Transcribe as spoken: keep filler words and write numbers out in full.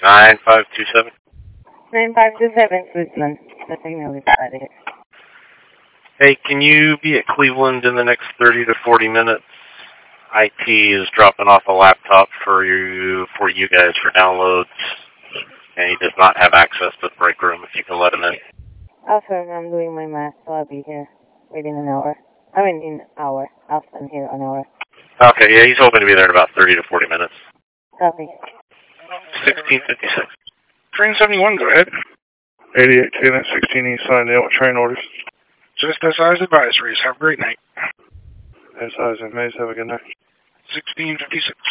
nine five two seven. nine five two seven, Cleveland. The signal is out here. Hey, can you be at Cleveland in the next thirty to forty minutes? I T is dropping off a laptop for you for you guys for downloads, and he does not have access to the break room. If you can let him in. Awesome, I'm doing my math, so I'll be here within an hour. I mean, in an hour. I'll stand here an hour. Okay, yeah, he's hoping to be there in about thirty to forty minutes. Copy. sixteen fifty-six. Train seventy-one, go ahead. eighty-eight ten at sixteen East Sinedale with train orders. Just S I's advisories. Have a great night. S I's and Mays, have a good night. sixteen fifty-six.